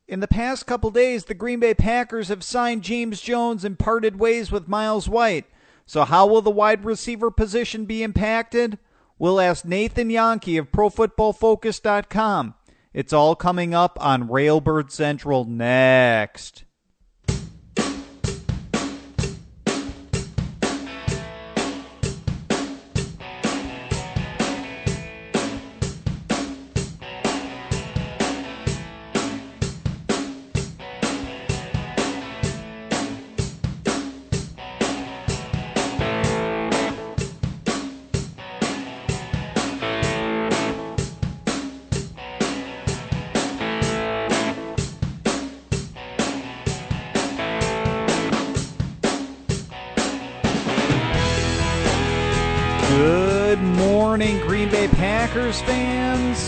In the past couple days, the Green Bay Packers have signed James Jones and parted ways with Miles White. So how will the wide receiver position be impacted? We'll ask Nathan Jahnke of ProFootballFocus.com. It's all coming up on Railbird Central next. Good morning, Green Bay Packers fans.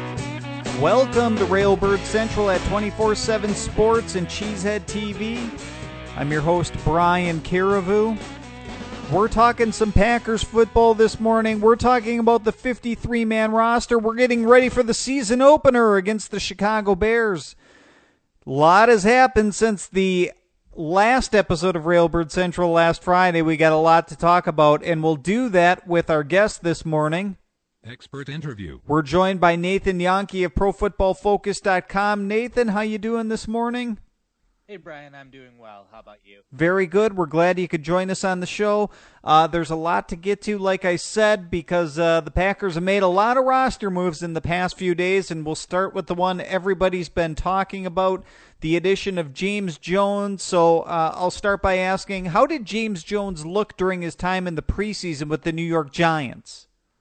Welcome to Railbird Central at 24/7 Sports and Cheesehead TV. I'm your host, Brian Carriveau. We're talking some Packers football this morning. We're talking about the 53-man roster. We're getting ready for the season opener against the Chicago Bears. A lot has happened since the last episode of Railbird Central last Friday. We got a lot to talk about, and we'll do that with our guest this morning. Expert interview. We're joined by Nathan Jahnke of ProFootballFocus.com. Nathan, how you doing this morning? Hey, Brian, I'm doing well. How about you? Very good. We're glad you could join us on the show. There's a lot to get to, like I said, because the Packers have made a lot of roster moves in the past few days, and we'll start with the one everybody's been talking about, the addition of James Jones. So I'll start by asking, how did James Jones look during his time in the preseason with the New York Giants?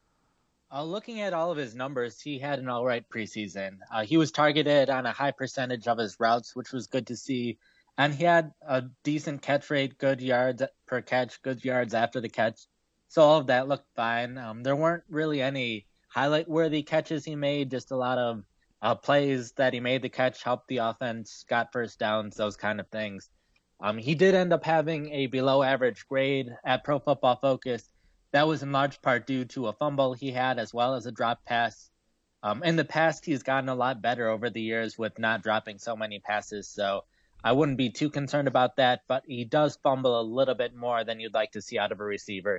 Looking at all of his numbers, he had an all right preseason. He was targeted on a high percentage of his routes, which was good to see. And he had a decent catch rate, good yards per catch, good yards after the catch. So all of that looked fine. There weren't really any highlight-worthy catches he made, just a lot of plays that he made the catch, helped the offense, got first downs, those kind of things. He did end up having a below-average grade at Pro Football Focus. That was in large part due to a fumble he had as well as a drop pass. In the past, he's gotten a lot better over the years with not dropping so many passes, so I wouldn't be too concerned about that, but he does fumble a little bit more than you'd like to see out of a receiver.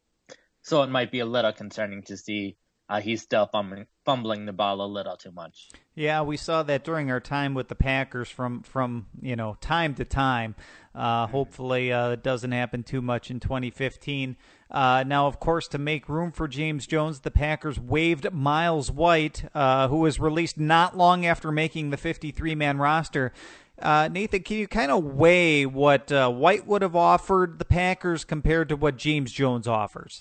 So it might be a little concerning to see he's still fumbling the ball a little too much. Yeah, we saw that during our time with the Packers from time to time. Hopefully it doesn't happen too much in 2015. Now, of course, to make room for James Jones, the Packers waived Miles White, who was released not long after making the 53-man roster. Nathan, can you kind of weigh what White would have offered the Packers compared to what James Jones offers?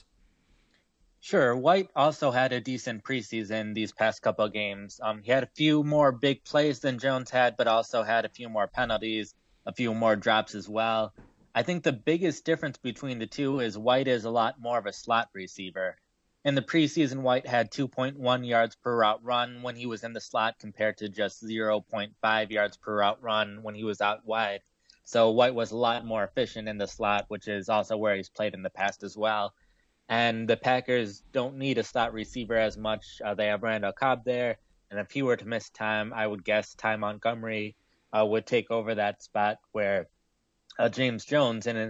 Sure. White also had a decent preseason these past couple of games. He had a few more big plays than Jones had, but also had a few more penalties, a few more drops as well. I think the biggest difference between the two is White is a lot more of a slot receiver. In the preseason, White had 2.1 yards per route run when he was in the slot compared to just 0.5 yards per route run when he was out wide. So White was a lot more efficient in the slot, which is also where he's played in the past as well. And the Packers don't need a slot receiver as much. They have Randall Cobb there. And if he were to miss time, I would guess Ty Montgomery would take over that spot where James Jones, in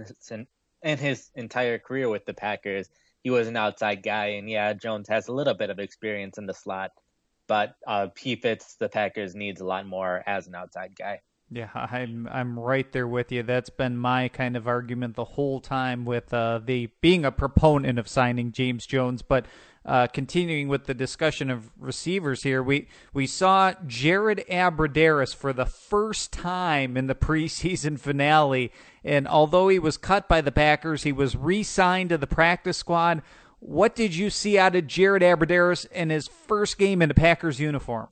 his entire career with the Packers, he was an outside guy. And yeah, Jones has a little bit of experience in the slot, but he fits the Packers' needs a lot more as an outside guy. Yeah, I'm right there with you. That's been my kind of argument the whole time with the being a proponent of signing James Jones. But continuing with the discussion of receivers here, we saw Jared Abbrederis for the first time in the preseason finale. And although he was cut by the Packers, he was re-signed to the practice squad. What did you see out of Jared Abbrederis in his first game in the Packers uniform?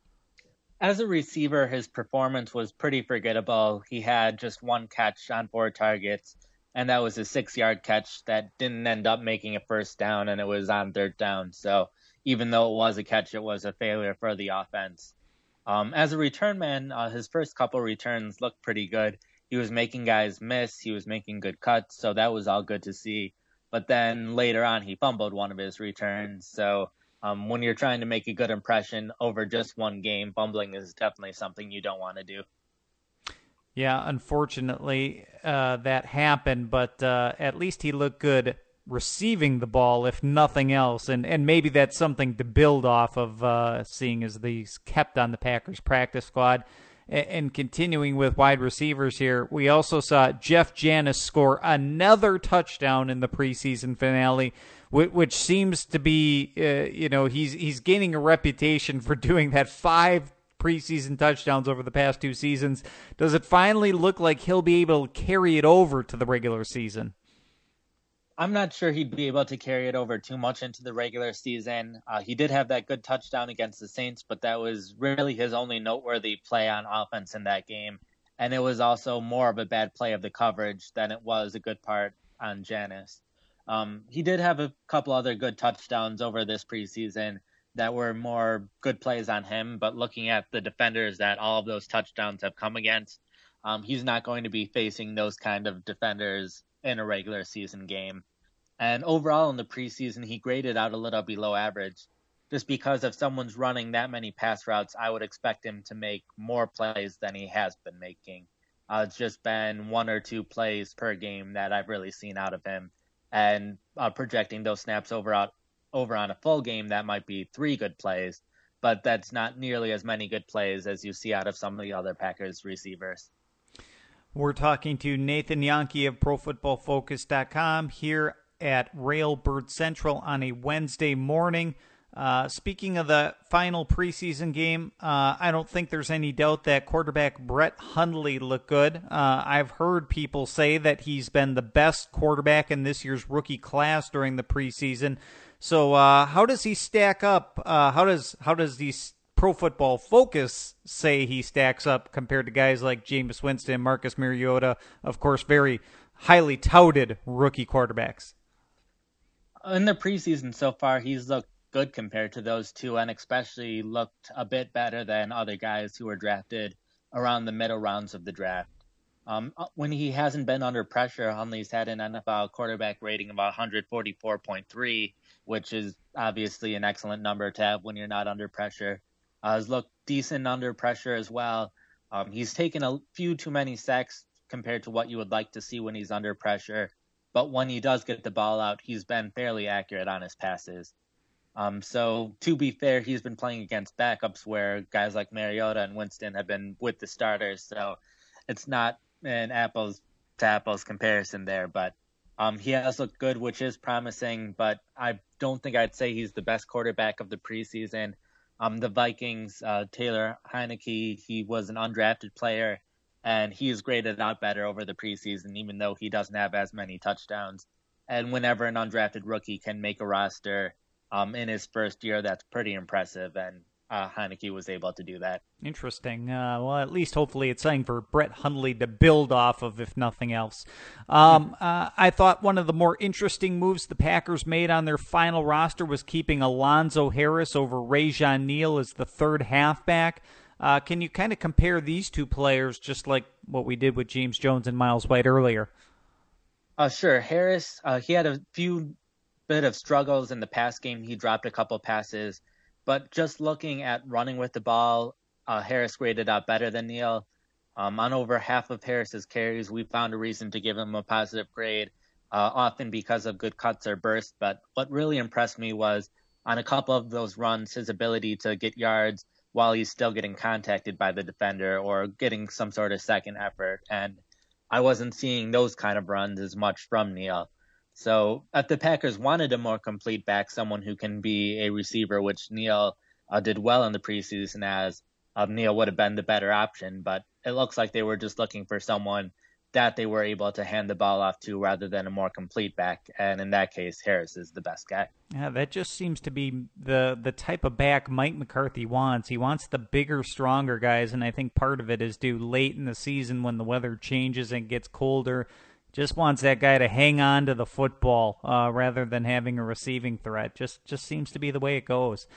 As a receiver, his performance was pretty forgettable. He had just one catch on 4 targets, and that was a 6-yard catch that didn't end up making a first down, and it was on 3rd down. So even though it was a catch, it was a failure for the offense. As a return man, his first couple returns looked pretty good. He was making guys miss. He was making good cuts, so that was all good to see. But then later on, he fumbled one of his returns, so When you're trying to make a good impression over just one game, fumbling is definitely something you don't want to do. Yeah, unfortunately, that happened, but at least he looked good receiving the ball, if nothing else. And maybe that's something to build off of, seeing as he's kept on the Packers practice squad. And continuing with wide receivers here, we also saw Jeff Janis score another touchdown in the preseason finale, which seems to be, he's gaining a reputation for doing that 5 preseason touchdowns over the past 2 seasons. Does it finally look like he'll be able to carry it over to the regular season? I'm not sure he'd be able to carry it over too much into the regular season. He did have that good touchdown against the Saints, but that was really his only noteworthy play on offense in that game. And it was also more of a bad play of the coverage than it was a good part on Janis. He did have a couple other good touchdowns over this preseason that were more good plays on him, but looking at the defenders that all of those touchdowns have come against, he's not going to be facing those kind of defenders in a regular season game. And overall in the preseason, he graded out a little below average. Just because if someone's running that many pass routes, I would expect him to make more plays than he has been making. It's just been 1 or 2 plays per game that I've really seen out of him. And projecting those snaps over on a full game, that might be 3 good plays, but that's not nearly as many good plays as you see out of some of the other Packers receivers. We're talking to Nathan Jahnke of ProFootballFocus.com here at Railbird Central on a Wednesday morning. Speaking of the final preseason game, I don't think there's any doubt that quarterback Brett Hundley looked good. I've heard people say that he's been the best quarterback in this year's rookie class during the preseason. So how does he stack up? How does these Pro Football Focus say he stacks up compared to guys like Jameis Winston, Marcus Mariota, of course, very highly touted rookie quarterbacks? In the preseason so far, he's looked good compared to those two, and especially looked a bit better than other guys who were drafted around the middle rounds of the draft. When he hasn't been under pressure, Hundley's had an NFL quarterback rating of 144.3, which is obviously an excellent number to have when you're not under pressure. Has looked decent under pressure as well. He's taken a few too many sacks compared to what you would like to see when he's under pressure. But when he does get the ball out, he's been fairly accurate on his passes. So to be fair, he's been playing against backups where guys like Mariota and Winston have been with the starters. So it's not an apples to apples comparison there. But he has looked good, which is promising. But I don't think I'd say he's the best quarterback of the preseason. The Vikings, Taylor Heineke, he was an undrafted player, and he is graded out better over the preseason, even though he doesn't have as many touchdowns. And whenever an undrafted rookie can make a roster in his first year, that's pretty impressive, and Heineke was able to do that. Interesting. Well, at least hopefully it's something for Brett Hundley to build off of, if nothing else. I thought one of the more interesting moves the Packers made on their final roster was keeping Alonzo Harris over Rajon Neal as the third halfback. Can you kind of compare these two players, just like what we did with James Jones and Miles White earlier? Sure. Harris, he had a few bit of struggles in the pass game. He dropped a couple passes. But just looking at running with the ball, Harris graded out better than Neal. On over half of Harris's carries, we found a reason to give him a positive grade, often because of good cuts or bursts. But what really impressed me was on a couple of those runs, his ability to get yards while he's still getting contacted by the defender or getting some sort of second effort. And I wasn't seeing those kind of runs as much from Neal. So if the Packers wanted a more complete back, someone who can be a receiver, which Neal did well in the preseason as, Neal would have been the better option. But it looks like they were just looking for someone that they were able to hand the ball off to rather than a more complete back. And in that case, Harris is the best guy. Yeah, that just seems to be the type of back Mike McCarthy wants. He wants the bigger, stronger guys, and I think part of it is due late in the season when the weather changes and gets colder. Just wants that guy to hang on to the football rather than having a receiving threat. Just seems to be the way it goes.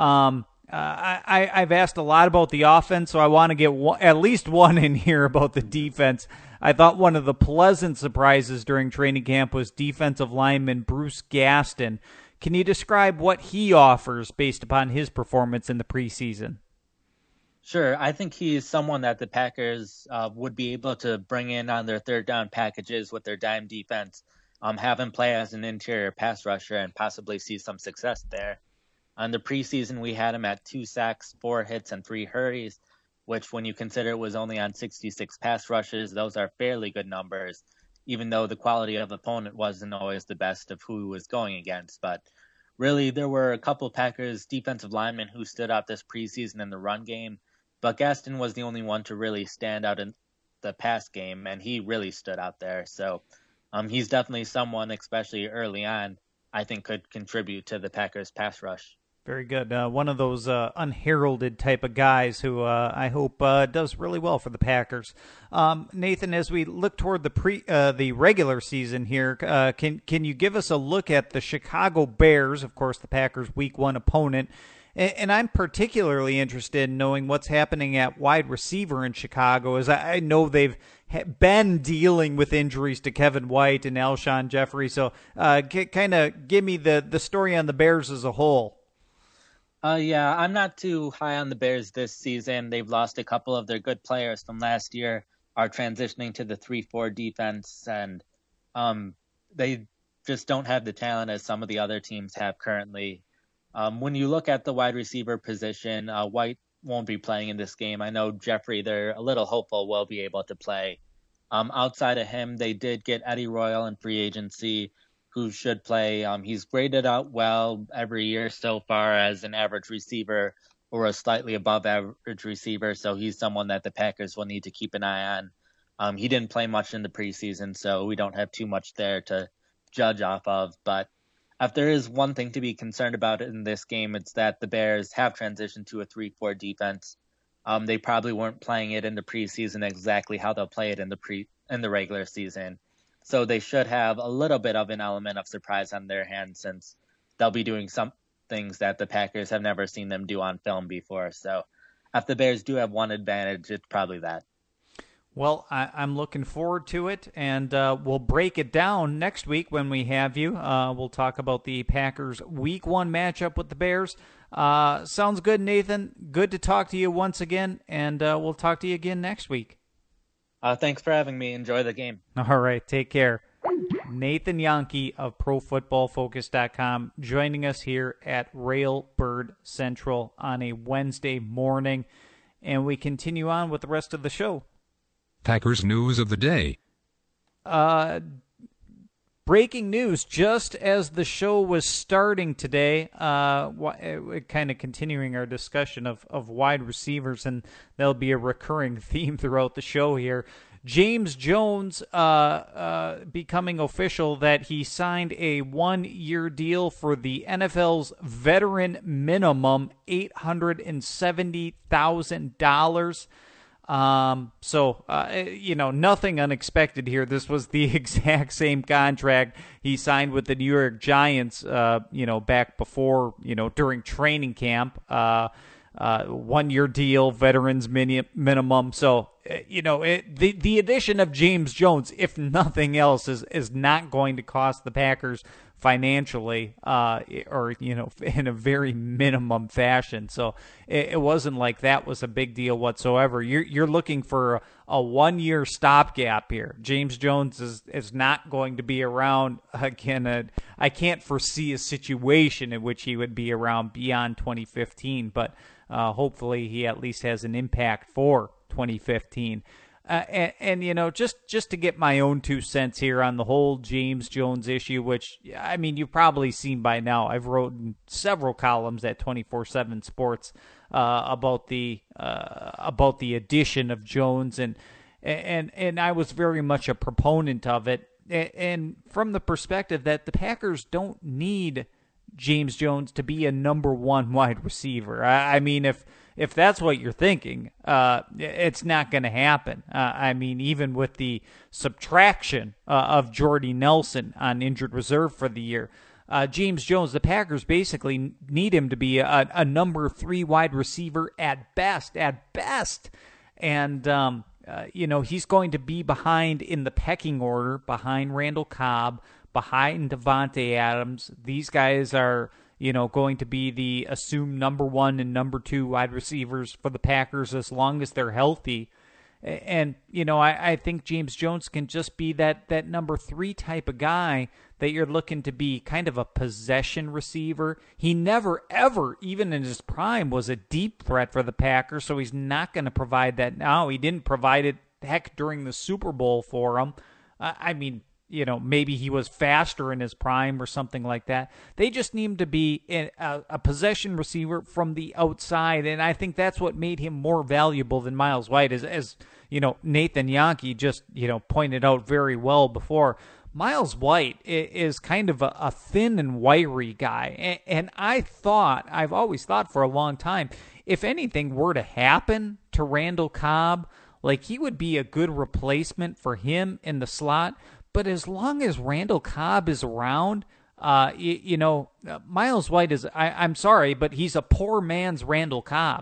I've asked a lot about the offense, so I want to get at least one in here about the defense. I thought one of the pleasant surprises during training camp was defensive lineman Bruce Gaston. Can you describe what he offers based upon his performance in the preseason? Sure. I think he's someone that the Packers would be able to bring in on their third down packages with their dime defense, have him play as an interior pass rusher and possibly see some success there. On the preseason, we had him at 2 sacks, 4 hits, and 3 hurries, which when you consider it was only on 66 pass rushes, those are fairly good numbers, even though the quality of opponent wasn't always the best of who he was going against. But really, there were a couple Packers defensive linemen who stood out this preseason in the run game, but Gaston was the only one to really stand out in the pass game, and he really stood out there. So he's definitely someone, especially early on, I think could contribute to the Packers' pass rush. Very good. One of those unheralded type of guys who I hope does really well for the Packers. Nathan, as we look toward the regular season here, can you give us a look at the Chicago Bears, of course, the Packers' Week 1 opponent? And I'm particularly interested in knowing what's happening at wide receiver in Chicago, as I know they've been dealing with injuries to Kevin White and Alshon Jeffrey. So kind of give me the story on the Bears as a whole. Yeah, I'm not too high on the Bears this season. They've lost a couple of their good players from last year, are transitioning to the 3-4 defense, and they just don't have the talent as some of the other teams have currently. When you look at the wide receiver position, White won't be playing in this game. I know Jeffrey, they're a little hopeful, will be able to play. Outside of him, they did get Eddie Royal in free agency, who should play. He's graded out well every year so far as an average receiver or a slightly above average receiver, so he's someone that the Packers will need to keep an eye on. He didn't play much in the preseason, so we don't have too much there to judge off of, but if there is one thing to be concerned about in this game, it's that the Bears have transitioned to a 3-4 defense. They probably weren't playing it in the preseason exactly how they'll play it in the regular season. So they should have a little bit of an element of surprise on their hands, since they'll be doing some things that the Packers have never seen them do on film before. So if the Bears do have one advantage, it's probably that. Well, I'm looking forward to it, and we'll break it down next week when we have you. We'll talk about the Packers' Week 1 matchup with the Bears. Sounds good, Nathan. Good to talk to you once again, and we'll talk to you again next week. Thanks for having me. Enjoy the game. All right, take care. Nathan Jahnke of ProFootballFocus.com joining us here at Railbird Central on a Wednesday morning, and we continue on with the rest of the show. Packers news of the day. Breaking news, just as the show was starting today, kind of continuing our discussion of wide receivers, and there'll be a recurring theme throughout the show here. James Jones becoming official that he signed a 1-year deal for the NFL's veteran minimum, $870,000. Nothing unexpected here. This was the exact same contract he signed with the New York Giants, back before, during training camp. 1-year deal, veterans minimum. So, the addition of James Jones, if nothing else, is not going to cost the Packers financially, or in a very minimum fashion. So it wasn't like that was a big deal whatsoever. You're looking for a 1-year stopgap here. James Jones is not going to be around again. I can't foresee a situation in which he would be around beyond 2015, but hopefully he at least has an impact for 2015. Just to get my own 2 cents here on the whole James Jones issue, which, I mean, you've probably seen by now. I've written several columns at 24/7 Sports about the addition of Jones, and I was very much a proponent of it, and from the perspective that the Packers don't need James Jones to be a number 1 wide receiver. I mean, if that's what you're thinking, it's not going to happen. Even with the subtraction of Jordy Nelson on injured reserve for the year, James Jones, the Packers basically need him to be a number 3 wide receiver at best. And, he's going to be behind in the pecking order, behind Randall Cobb, behind Davante Adams. These guys are, going to be the assumed number 1 and number 2 wide receivers for the Packers as long as they're healthy. And, I think James Jones can just be that number 3 type of guy that you're looking to be kind of a possession receiver. He never, ever, even in his prime, was a deep threat for the Packers, so he's not going to provide that now. He didn't provide it, heck, during the Super Bowl for him. Maybe he was faster in his prime or something like that. They just need him to be a possession receiver from the outside, and I think that's what made him more valuable than Miles White, as Nathan Yankee just, pointed out very well before. Miles White is kind of a thin and wiry guy, and I've always thought for a long time, if anything were to happen to Randall Cobb, like he would be a good replacement for him in the slot. But as long as Randall Cobb is around, Miles White is, I'm sorry, but he's a poor man's Randall Cobb.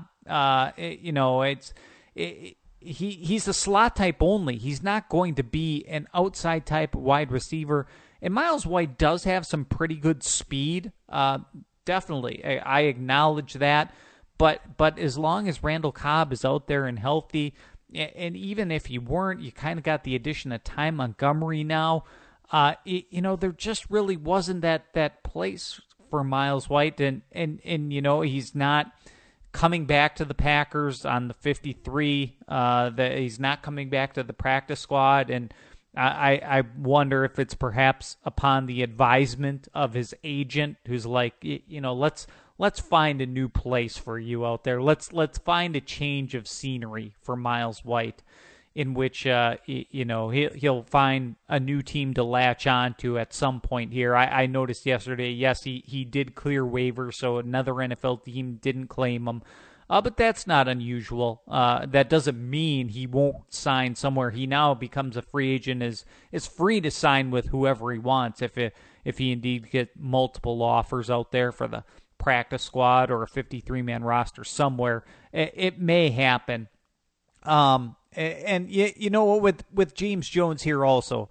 He's a slot type only. He's not going to be an outside type wide receiver. And Miles White does have some pretty good speed. Definitely. I acknowledge that. But as long as Randall Cobb is out there and healthy, and even if you weren't, you kind of got the addition of Ty Montgomery now. There just really wasn't that place for Miles White, and he's not coming back to the Packers on the 53. That he's not coming back to the practice squad, and I wonder if it's perhaps upon the advisement of his agent, who's like, let's find a new place for you out there. Let's find a change of scenery for Miles White, in which he'll find a new team to latch on to at some point here. I noticed yesterday, yes, he did clear waivers, so another NFL team didn't claim him. But that's not unusual. That doesn't mean he won't sign somewhere. He now becomes a free agent, is free to sign with whoever he wants if he indeed get multiple offers out there for the practice squad or a 53-man roster somewhere. It may happen. And with James Jones here also,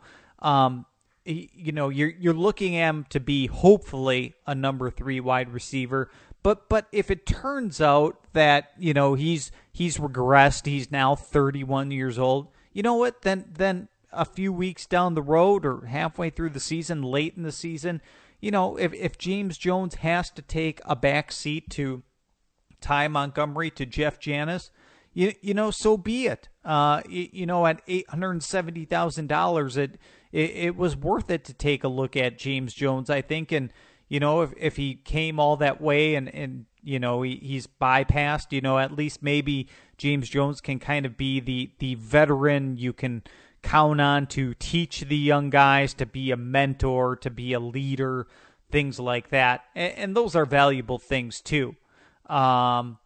you're looking at him to be hopefully a number 3 wide receiver. But if it turns out that he's regressed, he's now 31 years old. You know what? Then a few weeks down the road or halfway through the season, late in the season, if James Jones has to take a back seat to Ty Montgomery, to Jeff Janis, so be it. At $870,000, it was worth it to take a look at James Jones, I think. And, if he came all that way and he's bypassed, at least maybe James Jones can kind of be the veteran you can count on to teach the young guys, to be a mentor, to be a leader, things like that. And those are valuable things too. And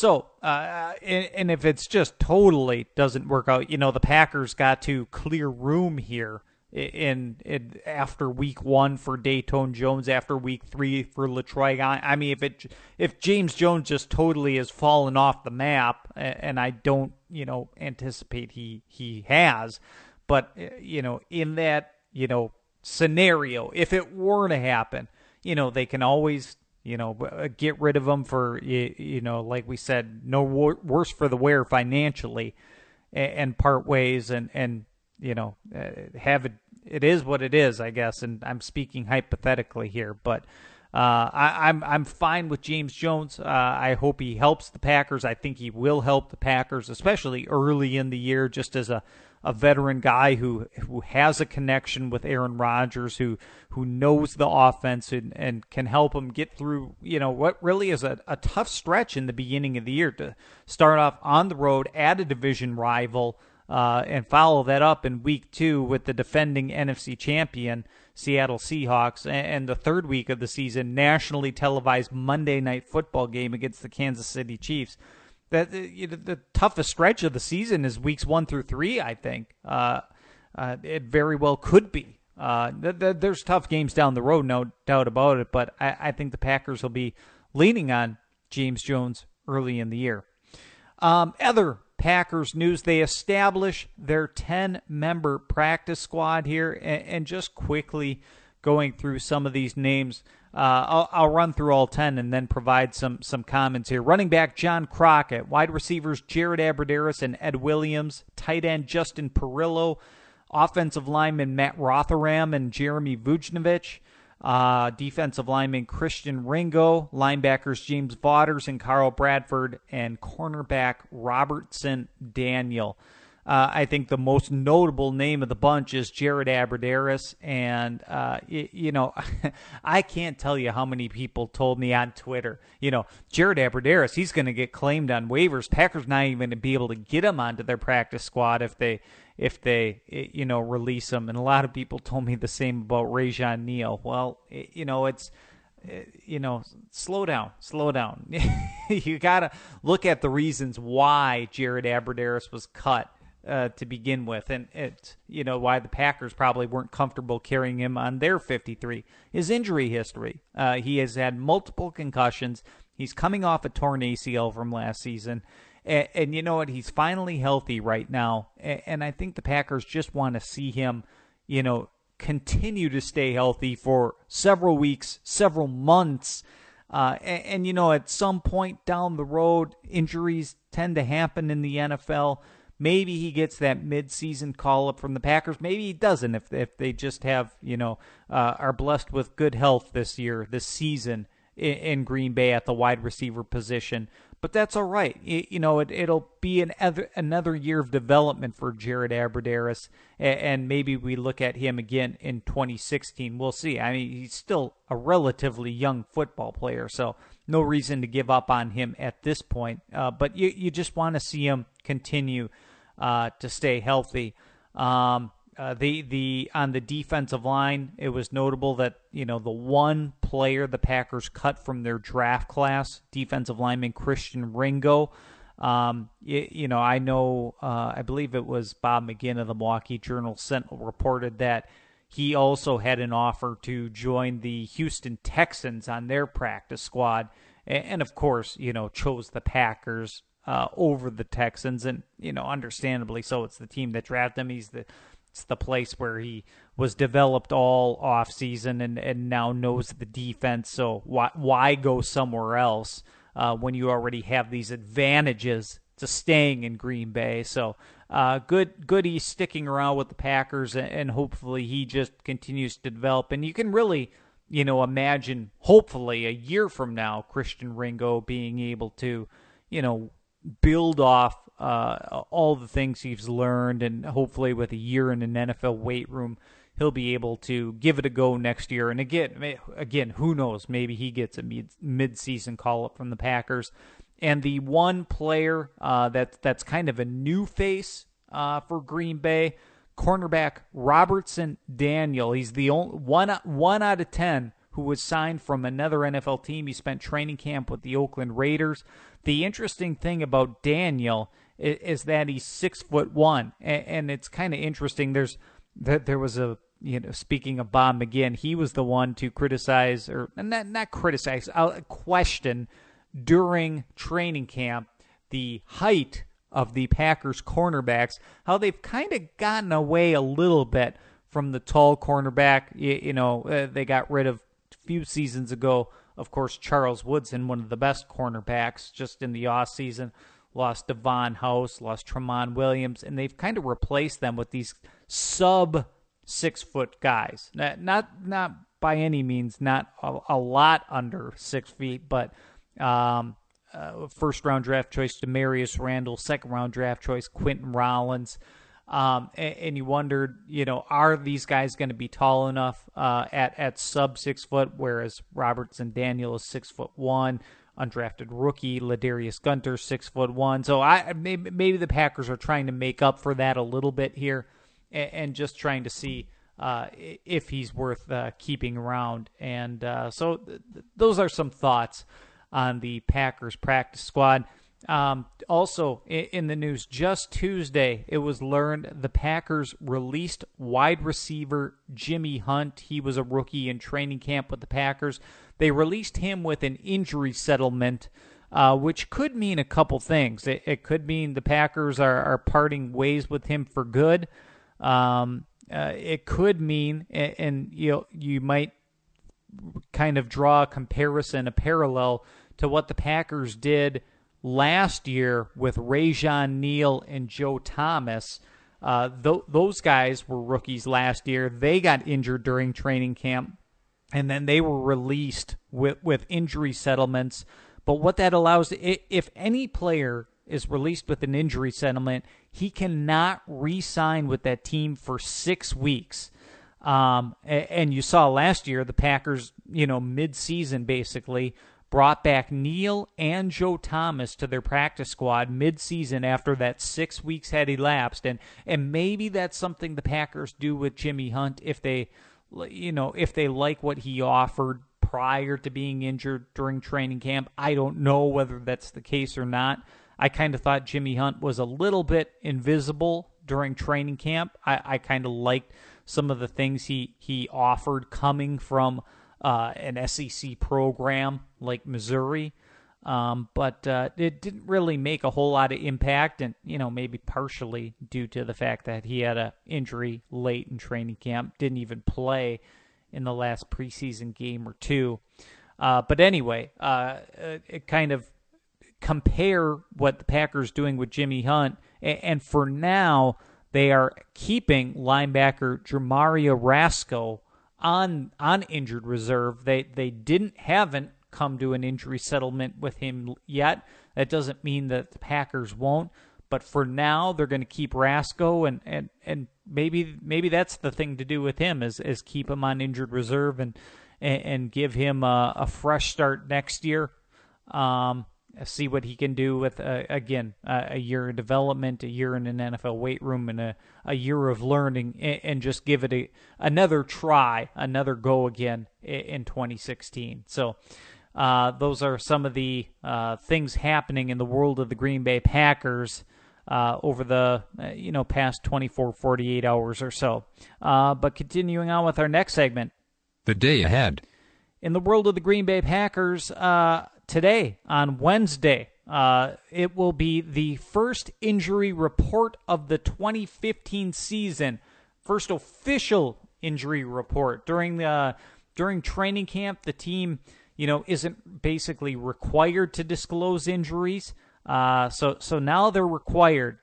if it's just totally doesn't work out, the Packers got to clear room here in after week 1 for Dayton Jones, after week 3 for LaTroy. I mean, if James Jones just totally has fallen off the map, and I don't anticipate he has, but in that scenario, if it were to happen, they can always get rid of him for like we said, no worse for the wear financially, and part ways and have it. It is what it is, I guess, and I'm speaking hypothetically here, but I'm fine with James Jones. I hope he helps the Packers. I think he will help the Packers, especially early in the year, just as a veteran guy who has a connection with Aaron Rodgers, who knows the offense and can help him get through, what really is a tough stretch in the beginning of the year, to start off on the road at a division rival, and follow that up in week 2 with the defending NFC champion Seattle Seahawks, and the third week of the season, nationally televised Monday Night Football game against the Kansas City Chiefs. That the toughest stretch of the season is weeks 1 through 3. I think it very well could be. There's tough games down the road, no doubt about it. But I think the Packers will be leaning on James Jones early in the year. Other Packers news: they establish their 10-member practice squad here, and just quickly going through some of these names. I'll run through all 10 and then provide some comments here. Running back John Crockett, wide receivers Jared Abbrederis and Ed Williams, tight end Justin Perillo, offensive lineman Matt Rotherham and Jeremy Vujnovic, defensive lineman Christian Ringo, linebackers James Vaughters and Carl Bradford, and cornerback Robertson Daniel. I think the most notable name of the bunch is Jared Abbrederis, and I can't tell you how many people told me on Twitter, Jared Abbrederis, he's going to get claimed on waivers. Packers not even going to be able to get him onto their practice squad if they release him. And a lot of people told me the same about Rajon Neal. Well, it's slow down. You got to look at the reasons why Jared Abbrederis was cut to begin with, and it's why the Packers probably weren't comfortable carrying him on their 53. His injury history. He has had multiple concussions. He's coming off a torn ACL from last season. And you know what? He's finally healthy right now. And I think the Packers just want to see him, continue to stay healthy for several weeks, several months. At some point down the road, injuries tend to happen in the NFL. Maybe he gets that midseason call-up from the Packers. Maybe he doesn't if they just have, are blessed with good health this season in Green Bay at the wide receiver position. But that's all right. It'll be another year of development for Jared Abbrederis, and maybe we look at him again in 2016. We'll see. I mean, he's still a relatively young football player, so no reason to give up on him at this point. But you just want to see him continue to stay healthy. On the defensive line, it was notable that the one player the Packers cut from their draft class, defensive lineman Christian Ringo. I believe it was Bob McGinn of the Milwaukee Journal-Sentinel reported that he also had an offer to join the Houston Texans on their practice squad, and of course, chose the Packers over the Texans, and understandably so. It's the team that drafted him. It's the place where he was developed all offseason and now knows the defense. So why go somewhere else when you already have these advantages to staying in Green Bay? So good he's sticking around with the Packers, and hopefully he just continues to develop. And you can really, imagine, hopefully a year from now, Christian Ringo being able to, build off all the things he's learned, and hopefully with a year in an NFL weight room, he'll be able to give it a go next year. And again, who knows? Maybe he gets a mid-season call-up from the Packers. And the one player that's kind of a new face for Green Bay, cornerback Robertson Daniel. He's the only one out of 10 who was signed from another NFL team. He spent training camp with the Oakland Raiders. The interesting thing about Daniel is that he's 6'1", and it's kind of interesting. There was a, speaking of Bob McGinn, he was the one to criticize, or not criticize, question during training camp the height of the Packers cornerbacks, how they've kind of gotten away a little bit from the tall cornerback. They got rid of a few seasons ago, of course, Charles Woodson, one of the best cornerbacks just in the offseason. Lost Devon House, lost Tramon Williams, and they've kind of replaced them with these sub-6-foot guys. Not by any means, not a lot under 6 feet, but first-round draft choice Demarius Randall, second-round draft choice Quentin Rollins. And you wondered, are these guys going to be tall enough at sub 6 foot, whereas Robertson Daniel is 6'1", undrafted rookie Ladarius Gunter 6'1". So maybe the Packers are trying to make up for that a little bit here, and just trying to see if he's worth keeping around. And so those are some thoughts on the Packers practice squad. Also in the news, just Tuesday, it was learned the Packers released wide receiver Jimmy Hunt. He was a rookie in training camp with the Packers. They released him with an injury settlement, which could mean a couple things. It could mean the Packers are parting ways with him for good. it could mean, and you might kind of draw a comparison, a parallel to what the Packers did last year with Rajon Neal and Joe Thomas. Those guys were rookies last year. They got injured during training camp, and then they were released with injury settlements. But what that allows, if any player is released with an injury settlement, he cannot re-sign with that team for 6 weeks. And you saw last year the Packers, mid-season basically, brought back Neal and Joe Thomas to their practice squad mid-season after that 6 weeks had elapsed. And maybe that's something the Packers do with Jimmy Hunt if they like what he offered prior to being injured during training camp. I don't know whether that's the case or not. I kind of thought Jimmy Hunt was a little bit invisible during training camp. I kind of liked some of the things he offered coming from an SEC program like Missouri. But it didn't really make a whole lot of impact, and maybe partially due to the fact that he had an injury late in training camp, didn't even play in the last preseason game or two. But anyway, it kind of compare what the Packers doing with Jimmy Hunt, and for now they are keeping linebacker Jermario Rasco on injured reserve. They haven't come to an injury settlement with him yet. That doesn't mean that the Packers won't, but for now they're going to keep Rasco, and maybe that's the thing to do with him is keep him on injured reserve and give him a fresh start next year. See what he can do with, again, a year of development, a year in an NFL weight room, and a year of learning, and just give it another try, another go again in 2016. So those are some of the things happening in the world of the Green Bay Packers over the past 24, 48 hours or so. But continuing on with our next segment. The day ahead. In the world of the Green Bay Packers, today, on Wednesday, it will be the first injury report of the 2015 season, first official injury report. During training camp, the team, isn't basically required to disclose injuries. So now they're required.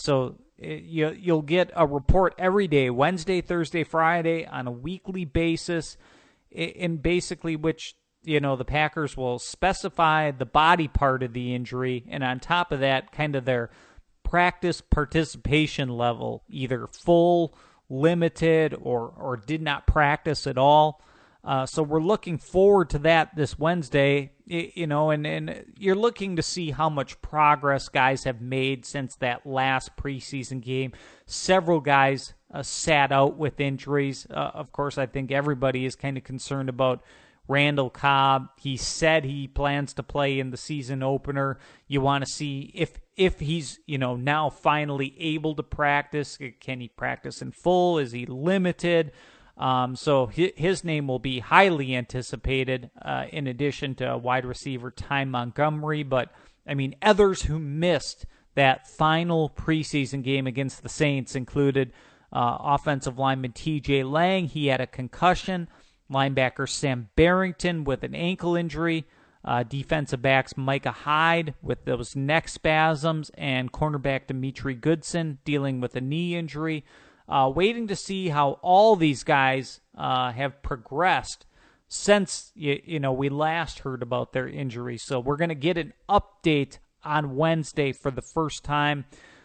You'll get a report every day, Wednesday, Thursday, Friday, on a weekly basis, in basically which the Packers will specify the body part of the injury, and on top of that, kind of their practice participation level, either full, limited, or did not practice at all. So we're looking forward to that this Wednesday, and you're looking to see how much progress guys have made since that last preseason game. Several guys sat out with injuries. Of course, I think everybody is kind of concerned about Randall Cobb. He said he plans to play in the season opener. You want to see if he's, now finally able to practice. Can he practice in full? Is he limited? So his name will be highly anticipated, in addition to wide receiver Ty Montgomery. But, others who missed that final preseason game against the Saints included offensive lineman T.J. Lang. He had a concussion. Linebacker Sam Barrington with an ankle injury. Defensive backs Micah Hyde with those neck spasms. And cornerback Dimitri Goodson dealing with a knee injury. Waiting to see how all these guys have progressed since we last heard about their injuries. So we're going to get an update on Wednesday for the first time.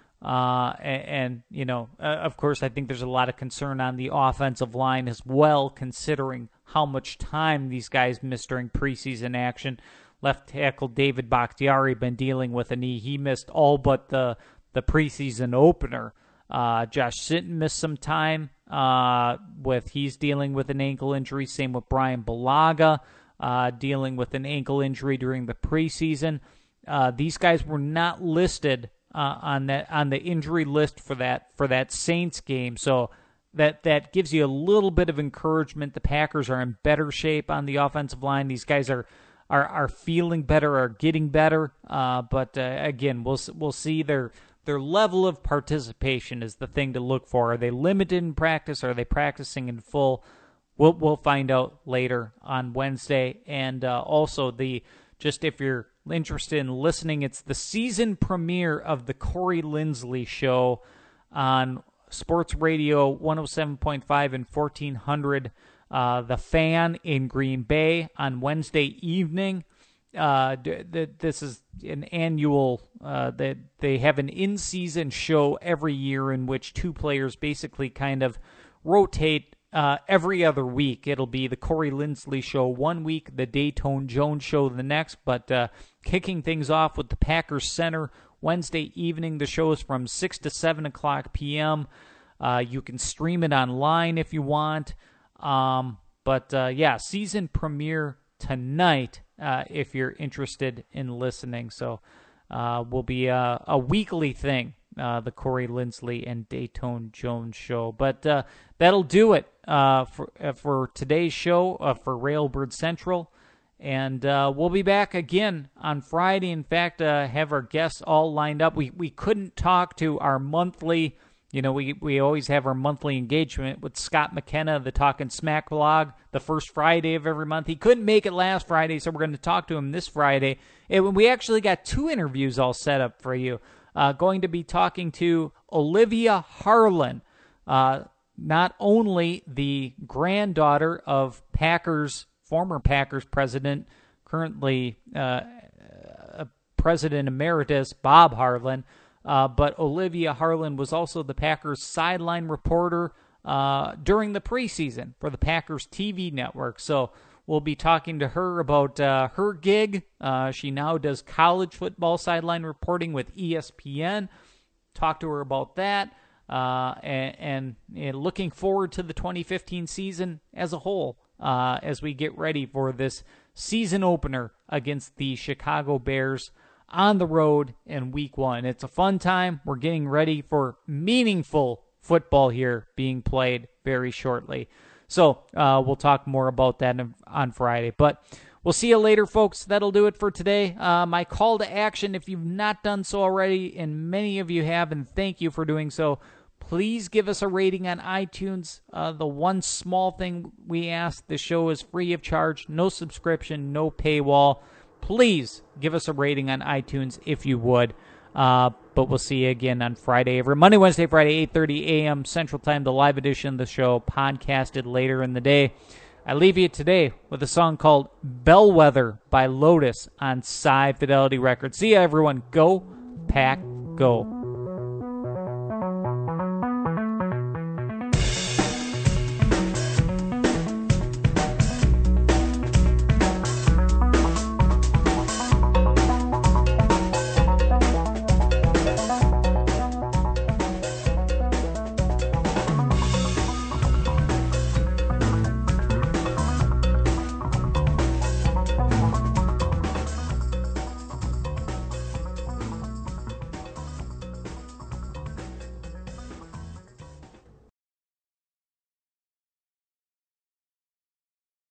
Of course, I think there's a lot of concern on the offensive line as well, considering how much time these guys missed during preseason action. Left tackle David Bakhtiari been dealing with a knee. He missed all but the preseason opener. Josh Sitton missed some time he's dealing with an ankle injury. Same with Brian Bulaga, dealing with an ankle injury during the preseason. These guys were not listed on the injury list for that Saints game. So that gives you a little bit of encouragement. The Packers are in better shape on the offensive line. These guys are feeling better, are getting better. But again, we'll see their their level of participation is the thing to look for. Are they limited in practice? Are they practicing in full? We'll find out later on Wednesday. And also, just if you're interested in listening, it's the season premiere of the Corey Lindsley Show on Sports Radio 107.5 and 1400. The Fan in Green Bay on Wednesday evening. This is an annual, that they have an in-season show every year in which two players basically kind of rotate every other week. It'll be the Corey Lindsley Show one week, the Dayton Jones Show the next, but kicking things off with the Packers Center Wednesday evening. The show is from 6 to 7 o'clock p.m. You can stream it online if you want. Season premiere tonight if you're interested in listening. So will be a weekly thing, the Corey Lindsley and Dayton Jones Show. But that'll do it for today's show for Railbird Central. And we'll be back again on Friday. In fact, have our guests all lined up. We couldn't talk to our monthly, we always have our monthly engagement with Scott McKenna, the Talkin' Smack blog, the first Friday of every month. He couldn't make it last Friday, so we're going to talk to him this Friday. And we actually got 2 interviews all set up for you. Going to be talking to Olivia Harlan, not only the granddaughter of former Packers president, currently President Emeritus Bob Harlan, but Olivia Harlan was also the Packers sideline reporter during the preseason for the Packers TV network. So we'll be talking to her about her gig. She now does college football sideline reporting with ESPN. Talk to her about that. And looking forward to the 2015 season as a whole as we get ready for this season opener against the Chicago Bears on the road in Week 1. It's a fun time. We're getting ready for meaningful football here being played very shortly. So we'll talk more about that on Friday. But we'll see you later, folks. That'll do it for today. My call to action, if you've not done so already, and many of you have, and thank you for doing so, please give us a rating on iTunes. The one small thing we ask, the show is free of charge, no subscription, no paywall. Please give us a rating on iTunes if you would. But we'll see you again on Friday. Every Monday, Wednesday, Friday, 8:30 a.m. Central Time, the live edition of the show, podcasted later in the day. I leave you today with a song called Bellwether by Lotus on Psy Fidelity Records. See ya, everyone. Go, Pack, go.